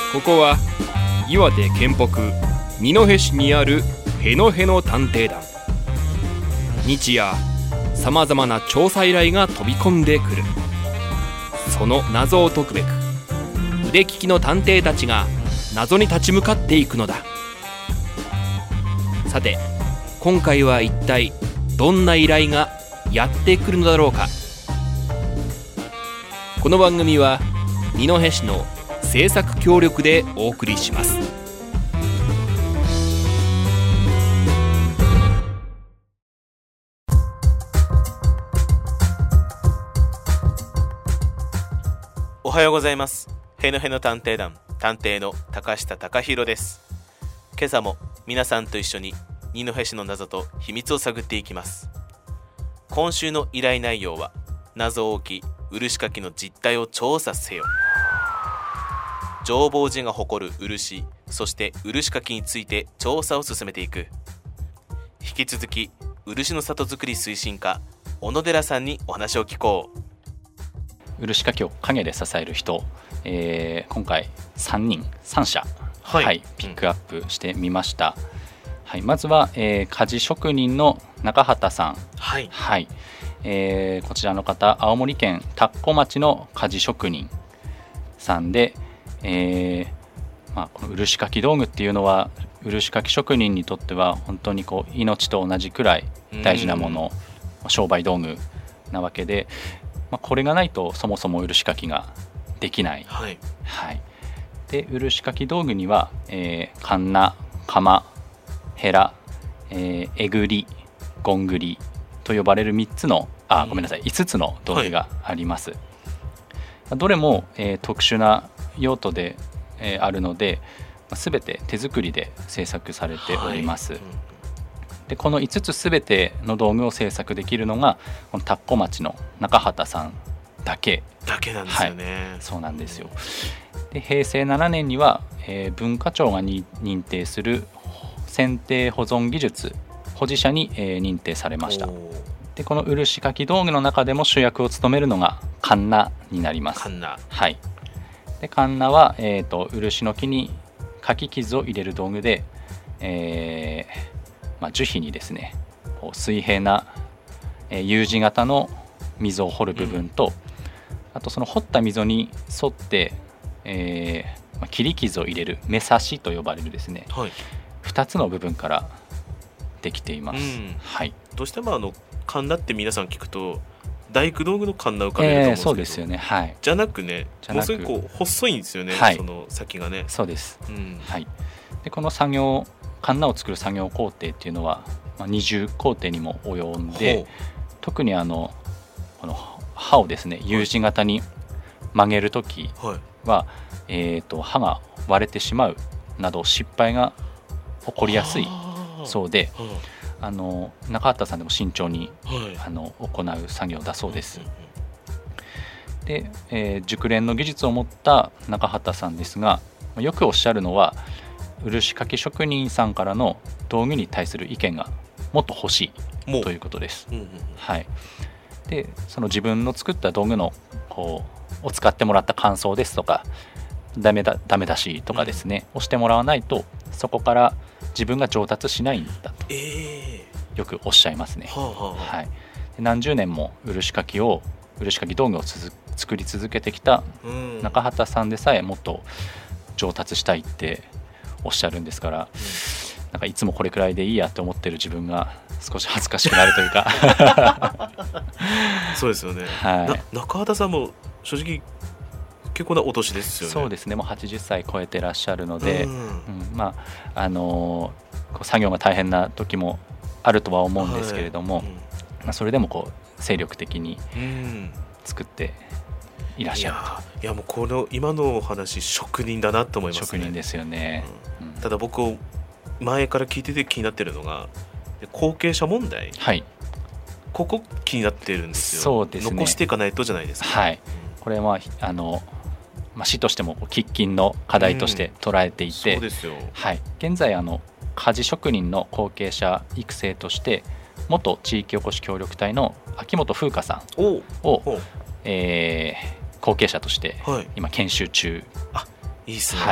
ここは岩手県北二戸市にあるへのへの探偵団。日夜さまざまな調査依頼が飛び込んでくる。その謎を解くべく腕利きの探偵たちが謎に立ち向かっていくのだ。さて今回は一体どんな依頼がやってくるのだろうか。この番組は二戸市の制作協力でお送りします。 おはようございます。へのへの探偵団探偵の高下隆弘です。今朝も皆さんと一緒に二戸市の謎と秘密を探っていきます。今週の依頼内容は謎多き漆かきの実態を調査せよ。浄法寺が誇る漆、そして漆かきについて調査を進めていく。引き続き漆の里作り推進課小野寺さんにお話を聞こう。 漆かきを陰で支える人、今回3社、ピックアップしてみました。まずは、鍛冶職人の中畑さん、こちらの方、青森県田子町の鍛冶職人さんで、この漆かき道具っていうのは漆かき職人にとっては本当に命と同じくらい大事なもの、商売道具なわけで、これがないとそもそも漆かきができない。で漆かき道具には、かんな、釜、へら、えぐり、ゴングリと呼ばれる5つの5つの道具があります。どれも、特殊な用途で、あるので、全て手作りで制作されております。でこの5つ全ての道具を制作できるのがこの田子町の中畑さんだけなんですよね。 そうなんですよ。で平成7年には、文化庁が認定する選定保存技術保持者に、認定されました。でこの漆かき道具の中でも主役を務めるのがかんなになります。でかんなは、漆の木にかき傷を入れる道具で、樹皮にですね水平な、U 字型の溝を掘る部分と、あとその掘った溝に沿って、切り傷を入れる目刺しと呼ばれるですね、2つの部分からできています。 どうしてもかんなって皆さん聞くと大工道具のかんな浮かべると思うんですけど、 そうですよね。 じゃなくね、もうすごい細いんですよね、その先がね。 そうです。でこの作業かんなを作る作業工程っていうのは、20工程にも及んで、特にこの刃をですね U 字型に曲げるときは、刃が割れてしまうなど失敗が起こりやすいそうで、中畑さんでも慎重に、行う作業だそうです。で、熟練の技術を持った中畑さんですが、よくおっしゃるのは漆かき職人さんからの道具に対する意見がもっと欲しいということです。でその自分の作った道具のを使ってもらった感想ですとかダメだしとかですね、をしてもらわないとそこから自分が上達しないんだと、よくおっしゃいますね。で何十年も漆かき道具を作り続けてきた中畑さんでさえもっと上達したいっておっしゃるんですから、なんかいつもこれくらいでいいやって思ってる自分が少し恥ずかしくなるというかそうですよね。中畑さんも正直結構なお年ですよね。 そうですね、もう80歳超えてらっしゃるので、作業が大変な時もあるとは思うんですけれども、それでも精力的に作っていらっしゃると。 いやもうこの今のお話職人だなと思いますね。 職人ですよね。 ただ僕前から聞いてて気になってるのが後継者問題、ここ気になってるんですよ。 そうですね、 残していかないとじゃないですか。 これは市としても喫緊の課題として捉えていて、 そうですよ。 現在鍛冶職人の後継者育成として元地域おこし協力隊の秋元風花さんを後継者として今研修中いいですね。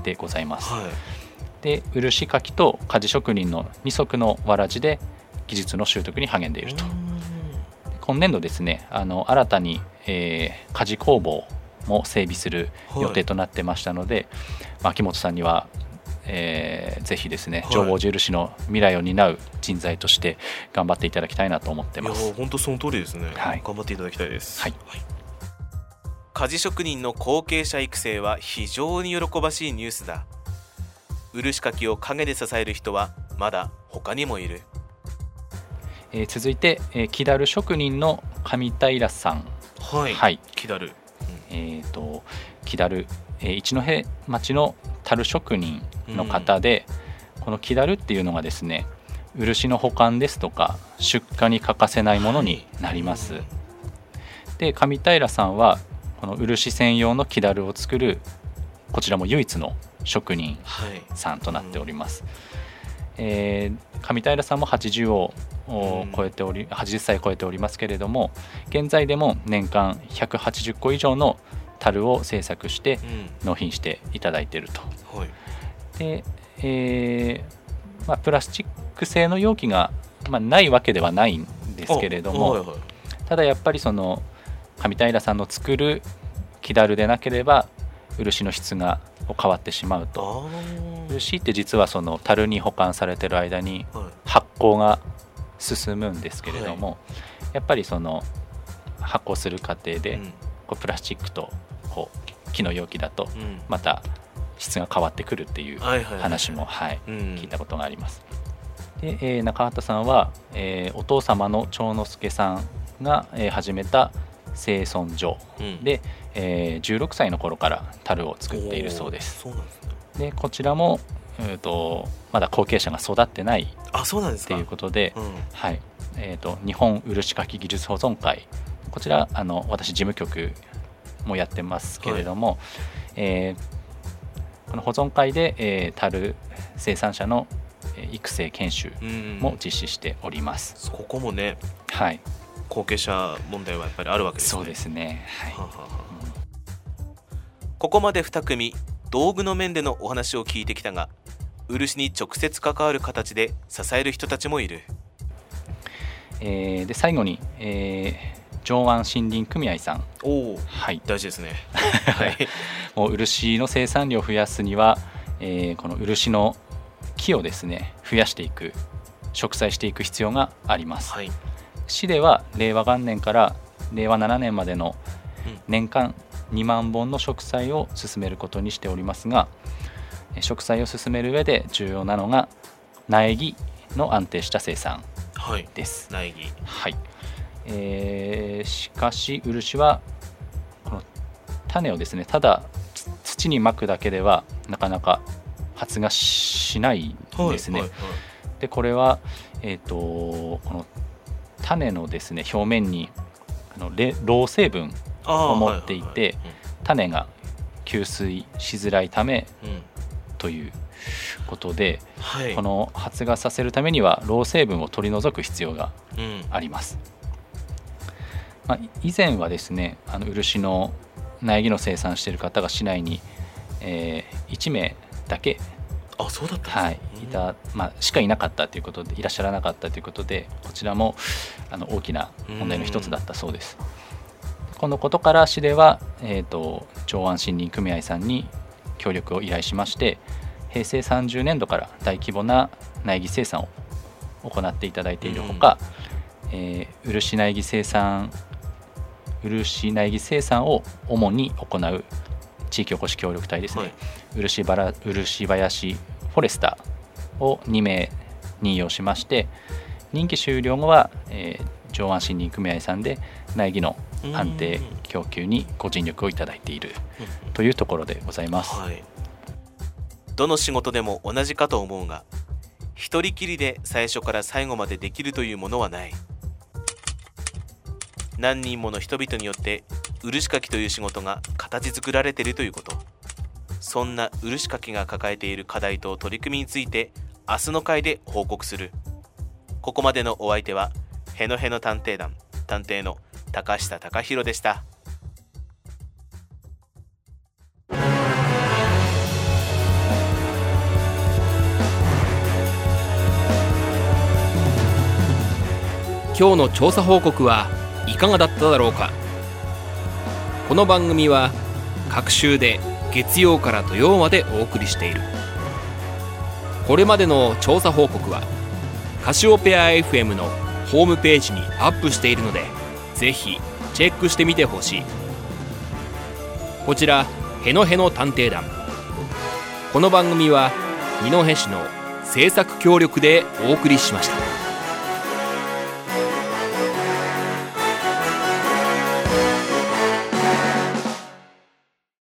でございます。 はい、 で漆かきと鍛冶職人の二足のわらじで技術の習得に励んでいると。今年度ですね、新たに、鍛冶工房も整備する予定となってましたので、秋元さんには、ぜひですね、上毛印の未来を担う人材として頑張っていただきたいなと思ってます。 いや本当その通りですね、 はい、 頑張っていただきたいです。 はい、 鍛冶職人の後継者育成は非常に喜ばしいニュースだ。漆かきを陰で支える人はまだ他にもいる。 続いて、木だる職人の上平さん。 はい、 はい、 木だる、 木だる、一戸町の樽職人の方で、この木だるっていうのがですね、漆の保管ですとか出荷に欠かせないものになります。で上平さんはこの漆専用の木だるを作るこちらも唯一の職人さんとなっております。上平さんも80を超えて80歳超えておりますけれども、現在でも年間180個以上の樽を製作して納品していただいていると。 はい、 でプラスチック製の容器が、ないわけではないんですけれども、 はいはい、 ただやっぱりその上平さんの作る木だるでなければ漆の質が変わってしまうと。漆って実はその樽に保管されている間に発酵が進むんですけれども、やっぱりその発酵する過程でこうプラスチックとこう木の容器だとまた質が変わってくるっていう話も聞いたことがあります。で、中畑さんは、お父様の長之助さんが、始めた製村所で、16歳の頃から樽を作っているそうです。 そうなんですね。 でこちらも、まだ後継者が育ってないっていうことで、はい、日本漆かき技術保存会、こちら私事務局もやってますけれども、この保存会で、樽生産者の育成研修も実施しております。 ここもね、 はい、 後継者問題はやっぱりあるわけですね。 そうですね、はい。 ここまで2組道具の面でのお話を聞いてきたが、漆に直接関わる形で支える人たちもいる。 で最後に、上安森林組合さん、 はい、大事ですね。 はい、もう漆の生産量を増やすには、この漆の木をですね増やしていく、植栽していく必要があります。はい、市では令和元年から令和7年までの年間2万本の植栽を進めることにしておりますが、植栽を進める上で重要なのが苗木の安定した生産です。 苗木、 はい。しかし漆はこの種をですねただ土にまくだけではなかなか発芽しないんですね。でこれは、この種のですね表面に老成分を持っていて、種が吸水しづらいため、ということで、この発芽させるためには老成分を取り除く必要があります。以前はですね漆の苗木の生産している方が市内に、1名だけそうだったんですね。 いた、しかいなかったということで、いらっしゃらなかったということで、こちらも大きな問題の一つだったそうです。このことから市では、上安森林組合さんに協力を依頼しまして、平成30年度から大規模な苗木生産を行っていただいているほか、漆苗木生産を主に行う地域おこし協力隊ですね、漆林フォレスターを2名任用しまして、任期終了後は、上安森林組合さんで苗木の安定供給にご尽力をいただいているというところでございます。 どの仕事でも同じかと思うが、一人きりで最初から最後までできるというものはない。何人もの人々によって漆かきという仕事が形作られているということ。そんな漆かきが抱えている課題と取り組みについて明日の回で報告する。ここまでのお相手はへのへの探偵団探偵の高下隆弘でした。 今日の調査報告はいかがだっただろうか。この番組は各週で月曜から土曜までお送りしている。これまでの調査報告はカシオペア FM のホームページにアップしているので、ぜひチェックしてみてほしい。こちらへのへの探偵団、この番組は二戸市の制作協力でお送りしました。